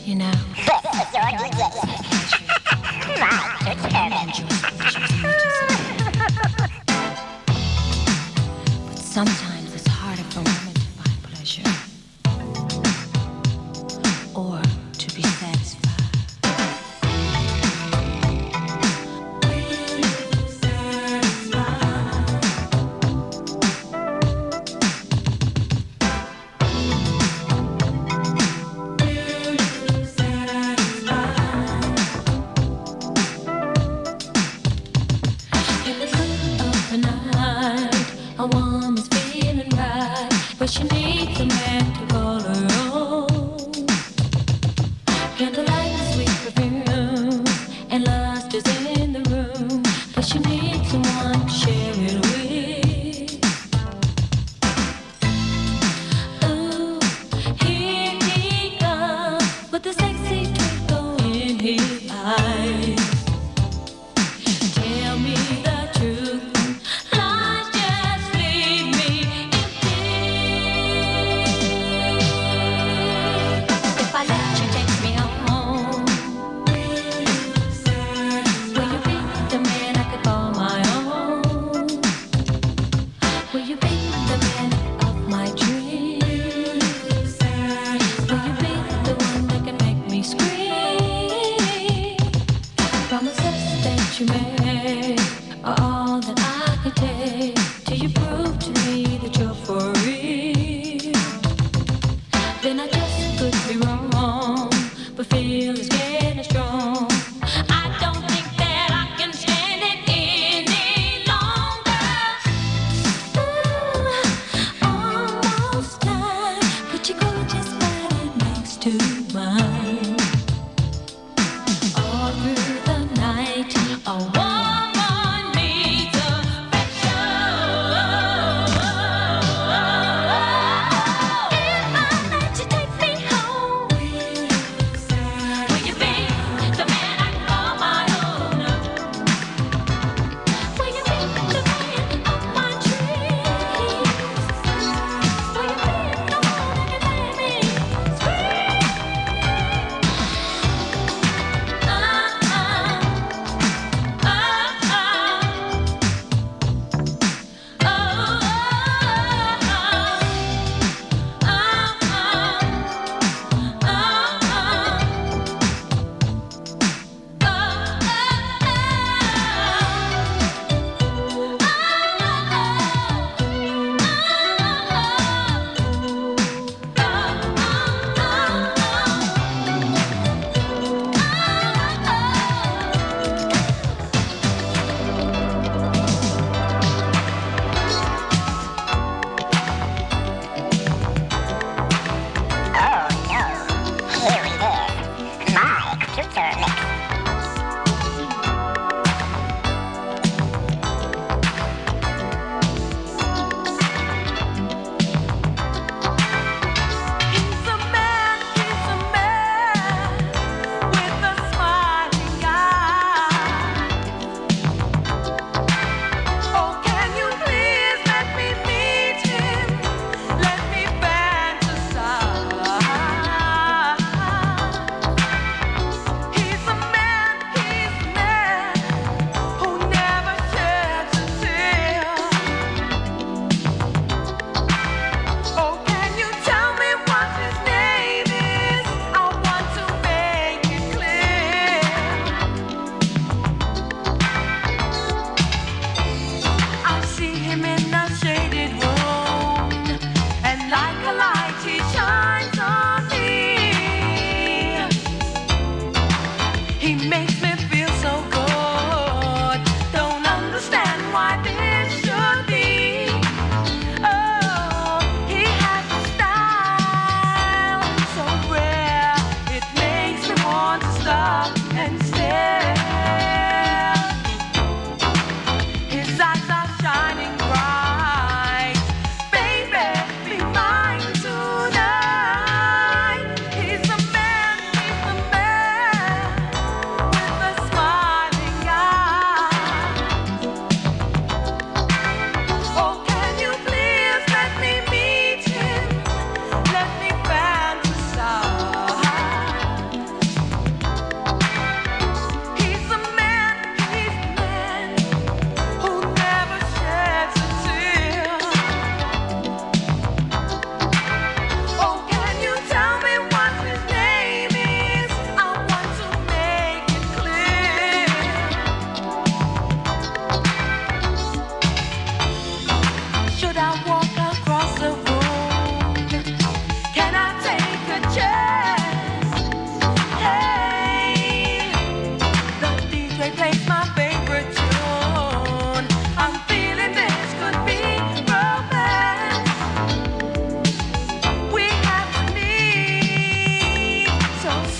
You know, but sometimes it's harder for women to find pleasure or to be satisfied. But she needs a man to call her own. Candlelight, sweet perfume, and lust is in the room. But she needs someone to share it with. Ooh, here he comes with the sexy twinkle in his eyes. Tell me the truth. You made are all that I could take till you prove to me that you're for real. Then I just could be wrong, but feel is getting strong. I don't think that I can stand it any longer. Ooh, almost time. Put your gorgeous body next to mine. All through the night. A woman needs affection. If I let you take me home, will you be the man I call my own? Will you be the man of my dreams? Will you be the one that can make me scream?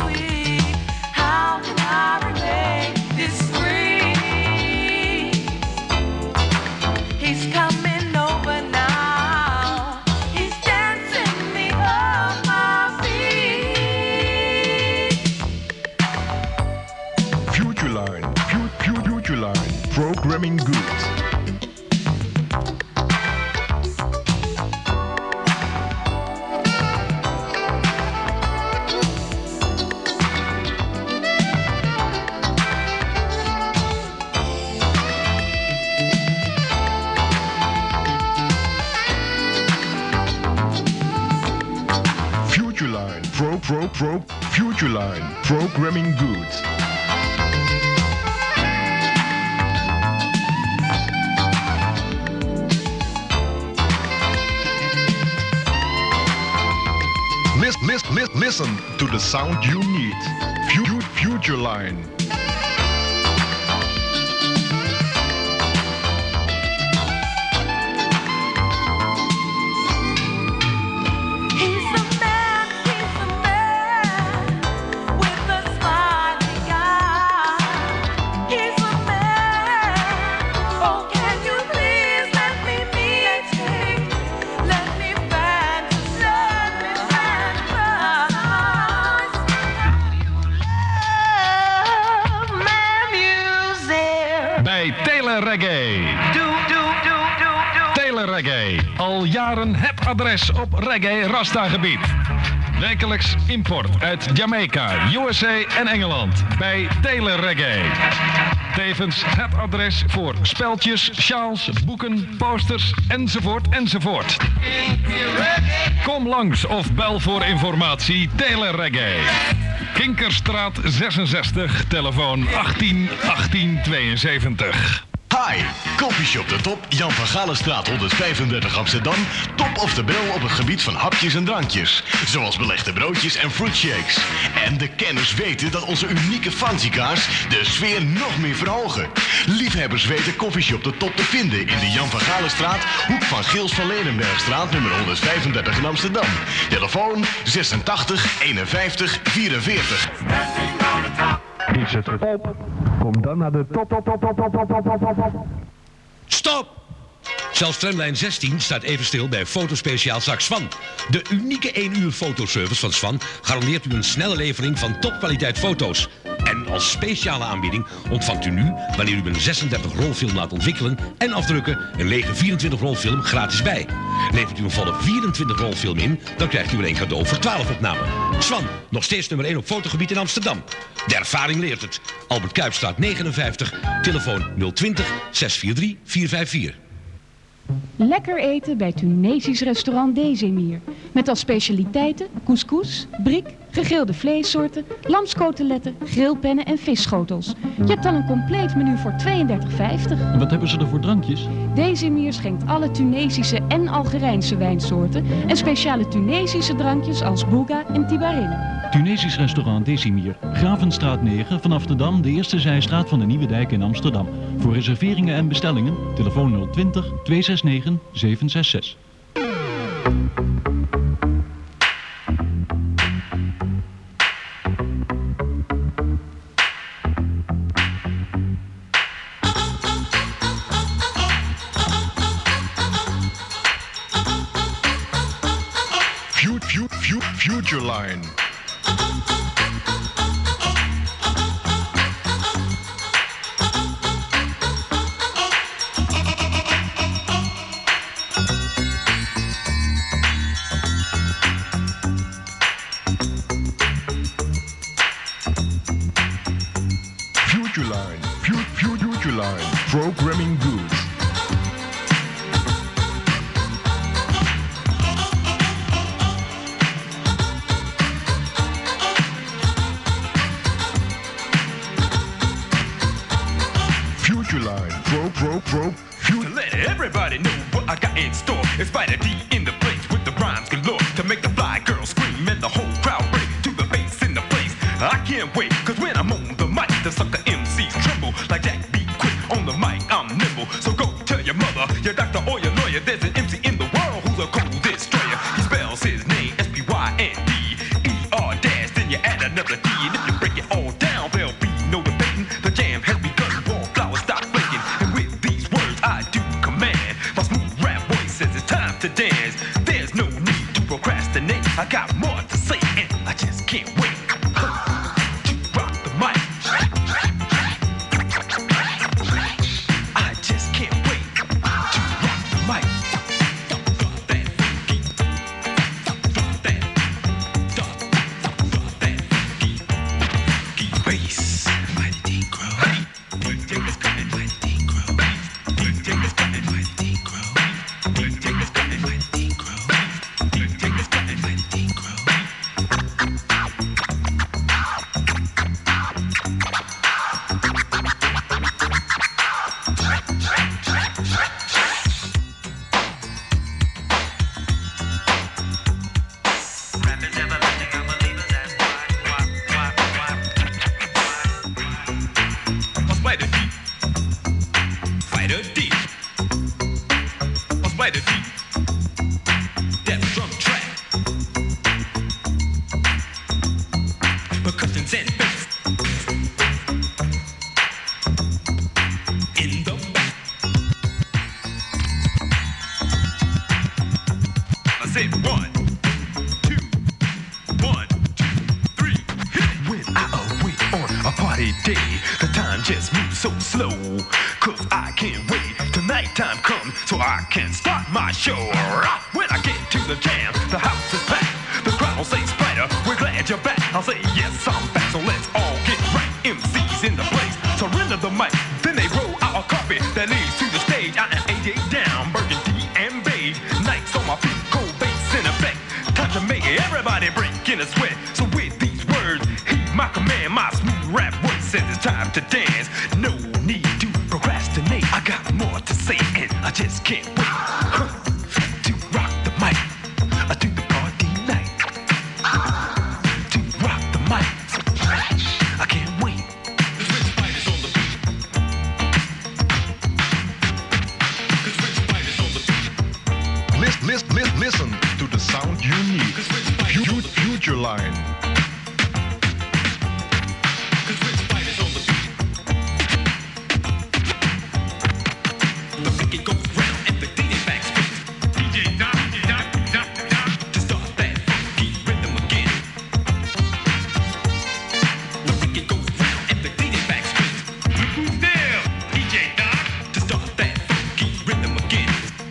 sweet. How can I remain discreet? He's coming over now. He's dancing me off my feet. Futureline, Futureline, programming goods. Futureline, programming goods. Listen to the sound you need. Futureline. Al jaren het adres op reggae Rasta gebied. Wekelijks import uit Jamaica, USA en Engeland bij Taylor Reggae. Tevens het adres voor speldjes, sjaals, boeken, posters enzovoort. Kom langs of bel voor informatie Taylor Reggae. Kinkerstraat 66, telefoon 18 1872. Hi, Koffieshop de Top, Jan van Galenstraat 135 Amsterdam. Top of the bill op het gebied van hapjes en drankjes. Zoals belegde broodjes en fruitshakes. En de kenners weten dat onze unieke fancykaars de sfeer nog meer verhogen. Liefhebbers weten Koffieshop de Top te vinden in de Jan van Galenstraat, hoek van Gils van Ledenbergstraat nummer 135 in Amsterdam. Telefoon 86 51 44. Is het op? Kom dan naar de top. Stop! Zelfs tramlijn 16 staat even stil bij fotospeciaalzaak Swan. De unieke 1 uur fotoservice van Swan garandeert u een snelle levering van topkwaliteit foto's. En als speciale aanbieding ontvangt u nu, wanneer u een 36 rolfilm laat ontwikkelen en afdrukken, een lege 24 rolfilm gratis bij. Levert u een volle 24 rolfilm in, dan krijgt u er een cadeau voor 12 opnamen. Swan, nog steeds nummer 1 op fotogebied in Amsterdam. De ervaring leert het. Albert Kuipstraat 59, telefoon 020 643 454. Lekker eten bij Tunesisch restaurant Dezemir. Met als specialiteiten couscous, brik, gegrilde vleessoorten, lamskoteletten, grillpennen en visschotels. Je hebt dan een compleet menu voor €32,50. En wat hebben ze er voor drankjes? Dezemir schenkt alle Tunesische en Algerijnse wijnsoorten en speciale Tunesische drankjes als bouga en tibarin. Tunesisch restaurant Dezemir, Gravenstraat 9, vanaf de Dam, de eerste zijstraat van de Nieuwe Dijk in Amsterdam. Voor reserveringen en bestellingen, telefoon 020 269 766. Futureline. Futureline, programming goods. Let everybody know what I got in store. It's Spider D in the place with the rhymes galore. To make the fly girl scream and the whole crowd break to the bass in the place. I can't wait, cause when I'm on the mic, the sucker MCs tremble. Like Jack B. Quick on the mic, I'm nimble. So go tell your mother, your doctor or your lawyer, there's an MC in the world who's a cold destroyer. He spells his name S-P-Y-N-D-E-R dash, then you add another D. And if you break it all down, there'll be no debating. The jam has begun, wallflowers stop flaking. And with these words I do command. My smooth rap voice says it's time to dance. There's no need to procrastinate. I got more to say and I just can't wait to rock the mic. I just can't wait to rock the mic. Rock that funky, rock that, rock that funky bass. Mighty Negro, hey, take this coming, Mighty Negro, take this coming, Mighty Negro, take this coming, Mighty Negro, take this coming, Mighty Negro. Rappers never letting unbelievers ask why. What's Spider D? Spider D. What's Spider D? Death drum track. Percussions and bass. In the back. I said 1, 2, 1, 2, 3, hit it. When I awake on a party day, the time just moves so slow. Cause I can't wait till nighttime comes so I can start my show. When I get to the jam, the house is packed. The crowd will say, Spider, we're glad you're back. I'll say, yes, I'm back, so let's all get right. MC's in the place, surrender the mic. Then they roll out a carpet that leads to the stage. I am AJ down, burgundy and beige. Nights on my feet, cold bass in effect. Time to make everybody break in a sweat. So with these words, heed my command. My smooth rap voice says it's time to dance. No need to procrastinate. I got more to say and I just can't wait to rock the mic. To the party night. To rock the mic. I can't wait. Cause Rich Spider's on the beat. Cause Rich Spider's on the beat. Listen to the sound you need. Cause Rich Spider's on the beat. Future line. Cause Rich Spider's on the beat. The record goes round and the DJ backspins. DJ Doc, to start that funky rhythm again. The record goes round and the DJ backspins. Still, DJ Doc, to start that funky rhythm again.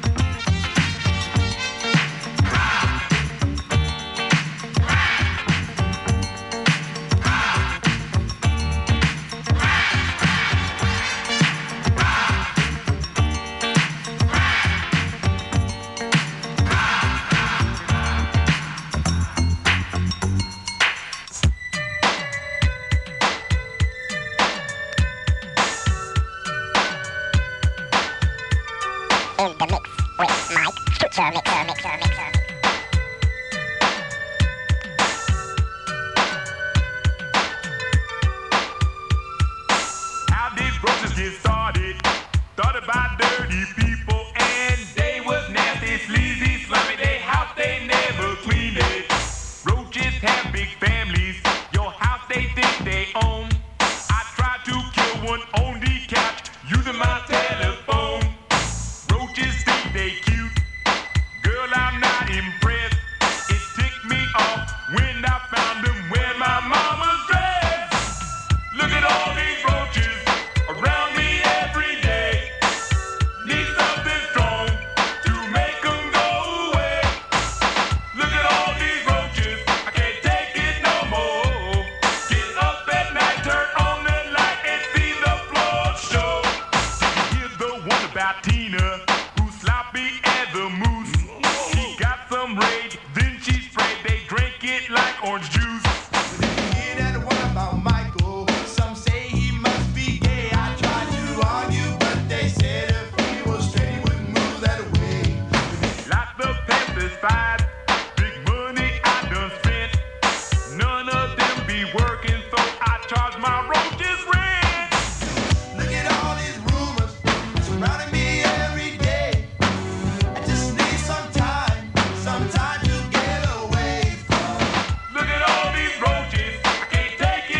In the mix with Mike Switcher Mixer. How did roaches get started? Started by dirty people, and they was nasty, sleazy, slimy. They house they never clean it. Roaches have big families. Your house they think they own. I tried to kill one on the couch using my telephone. Roaches think they cute. Girl, I'm not impressed. It ticked me off when I found them wearing my mama's dress. Look at all these roaches around me every day. Need something strong to make them go away. Look at all these roaches, I can't take it no more. Get up at night, turn on the light and see the floor show. Here's the one about Tina, who's sloppy as a moose. She got some rage, then she sprayed, they drank it like orange juice. Hear that one about Michael? Some say he must be gay. I tried to argue, but they said if he was straight, he wouldn't move that way. Lots of pesticides, big money I done spent. None of them be working, so I charge my roaches rent. Look at all these rumors surrounding me every day. I just need some time to get away from. Look at all these roaches, I can't take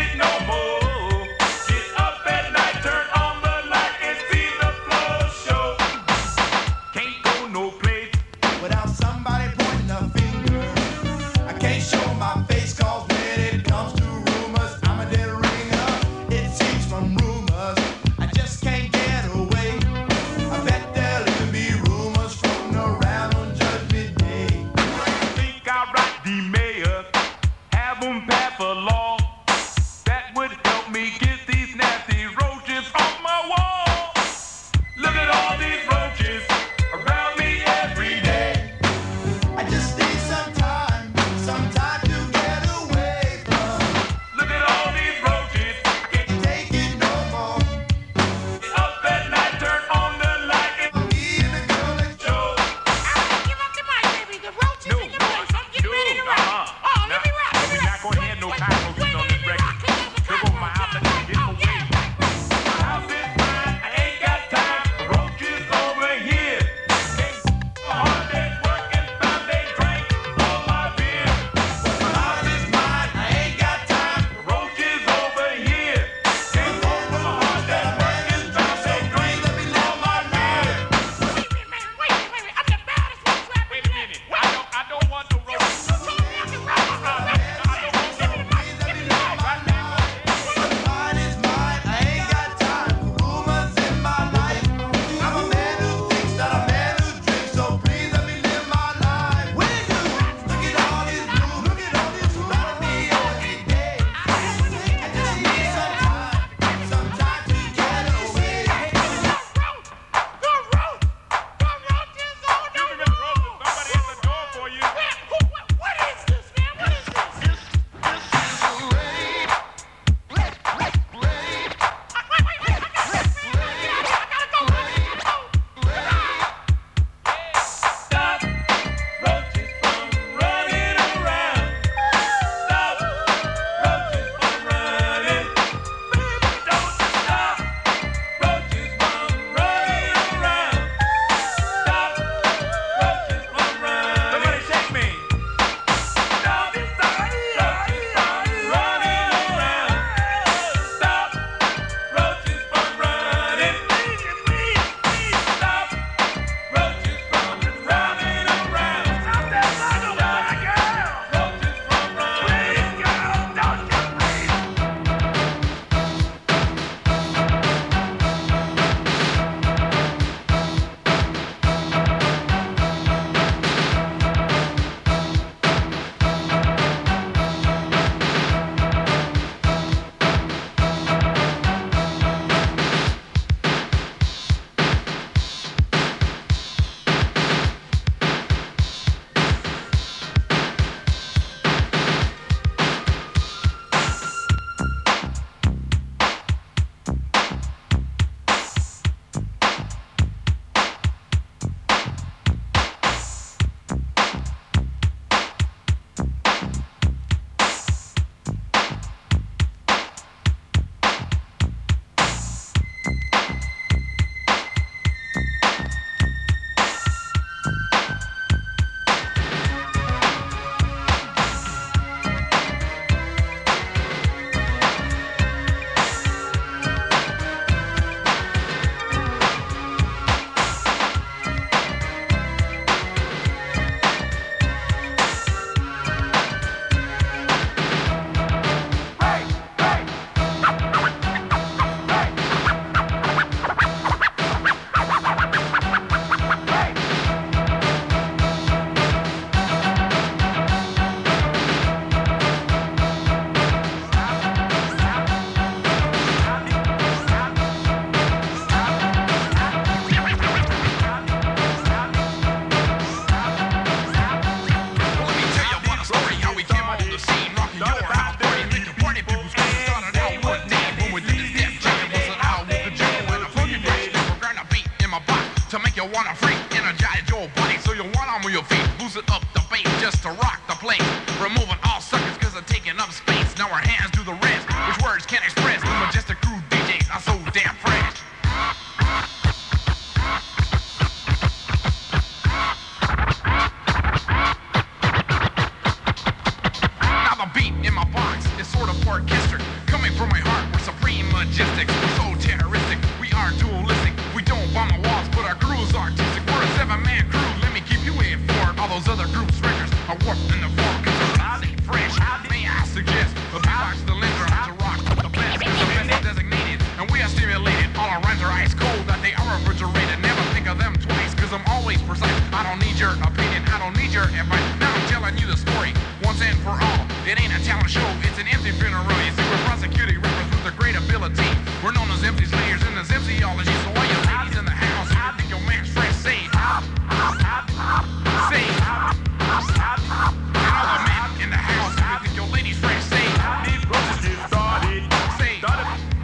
Coming from my heart, we're supreme logistics. We're so terroristic, we are dualistic. We don't bomb the walls, but our crew is artistic. We're a 7-man crew, let me keep you informed. All those other groups' records are warped in the form. Cause they're loud and fresh, may I suggest? A beatbox, the lender, to rock the best. The best is designated, and we are stimulated. All our rhymes are ice cold, that they are refrigerated. Never think of them twice, cause I'm always precise. I don't need your opinion, I don't need your advice. Now I'm telling you the story, once and for all. It ain't a talent show, it's an empty funeral. You see, we're prosecuting rappers with a great ability. We're known as empty slayers in this emptyology. So all you ladies in the house, I think your man's fresh, say it. Say it. And all the men in the house, I think your lady's fresh, say it. Started. Say it.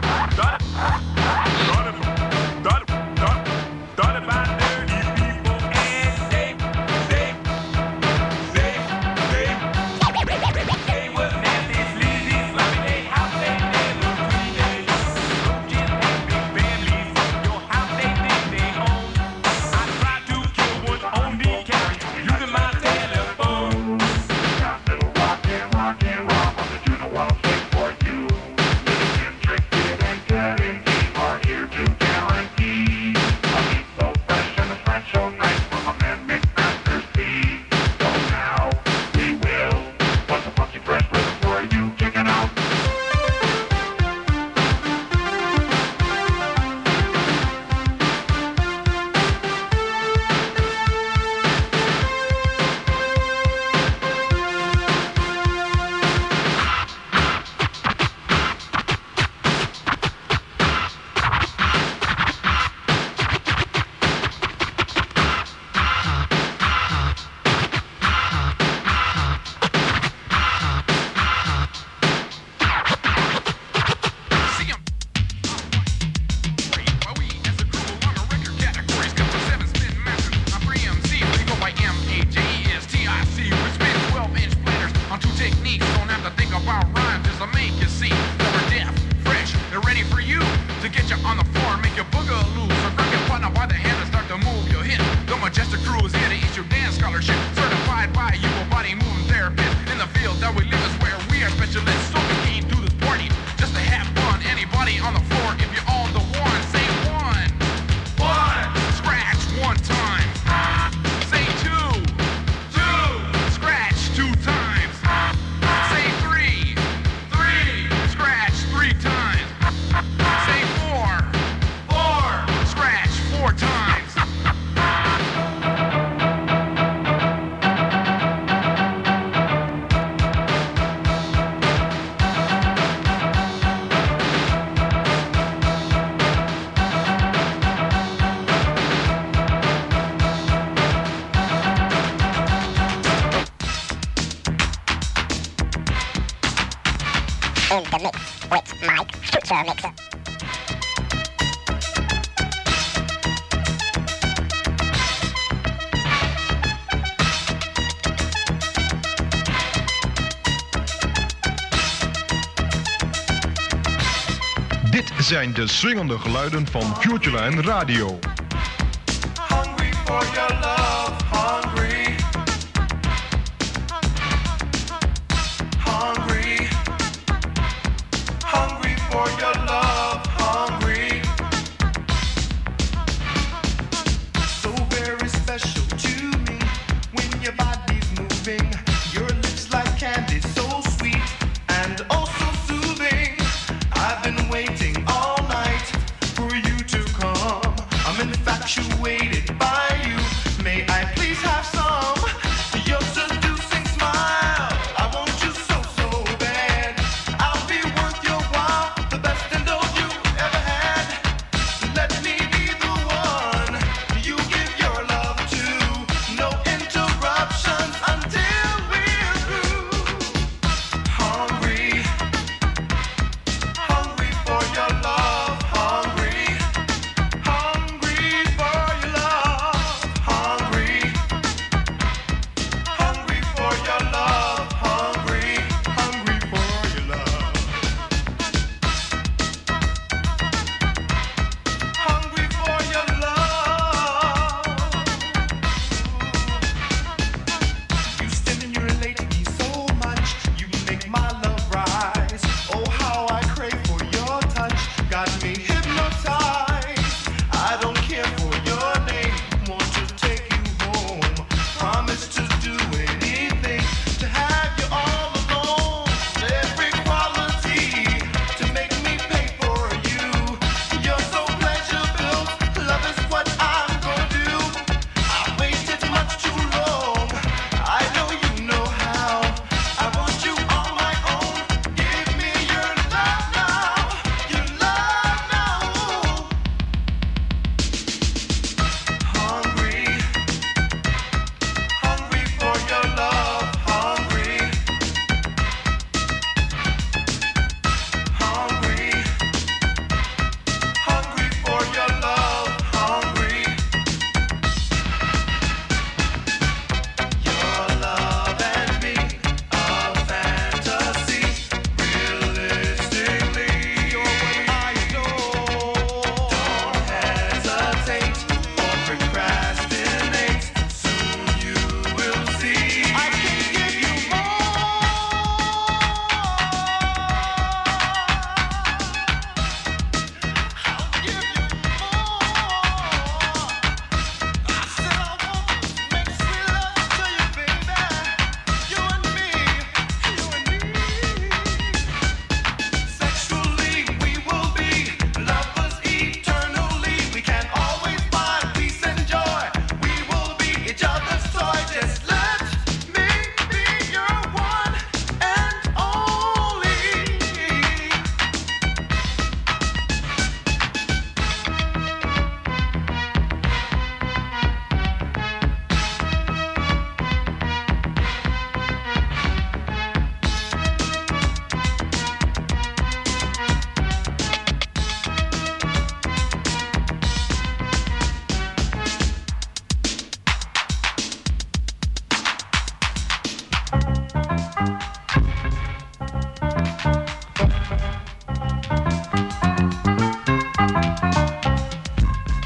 Started by dirty people and they was nasty, sleazy, sloppy, they house they never clean. Roaches and big families, your house they think they own. I tried to kill one on the carry, using my telephone. In the mix with Mike Future Mixer. Dit zijn de swingende geluiden van Futureline Radio. Hungry for your love, hungry. Hungry. Hungry for your love, hungry. So very special to me when your body's moving. Your lips like candy, so sweet and oh so soothing. I've been waiting all night for you to come. I'm infatuated by you. May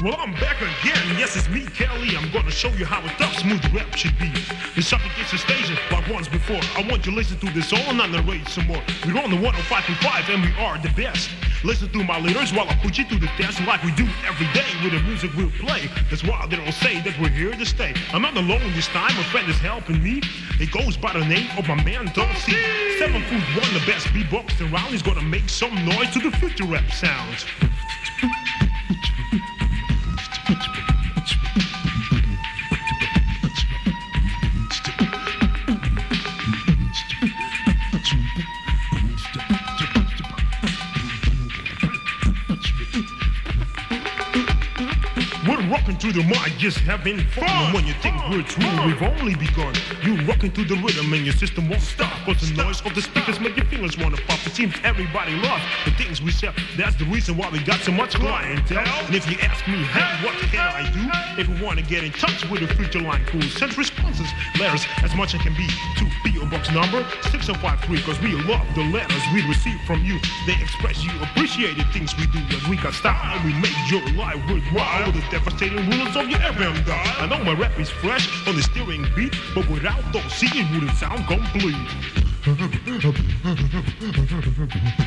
Well, I'm back again. Yes, it's me, Kelly. I'm gonna show you how a tough, smooth rap should be. The subject is a station like once before. I want you to listen to this all and I'll narrate some more. We're on the 105.5 and we are the best. Listen to my lyrics while I put you to the test like we do every day with the music we'll play. That's why they don't say that we're here to stay. I'm not alone this time, a friend is helping me. It goes by the name of my man, Don't See. 7'1", the best beatbox around. He's gonna make some noise to the future rap sound. We're rocking through the mic, just having fun. And when you think we're through, we've only begun. You rocking to the rhythm and your system won't stop. Cause the noise of the speakers make your fingers wanna pop. It seems everybody loves the things we sell. That's the reason why we got so much clientele. And if you ask me, hey, what can I do? If you wanna get in touch with the Future Line crew, send responses, letters as much as can be to P.O. Box number 6053. Cause we love the letters we receive from you. They express you appreciate the things we do. That we got style and we make your life worthwhile. With the devastating rulers of your FM dial. I know my rap is fresh on the steering beat, but without those C it wouldn't sound complete.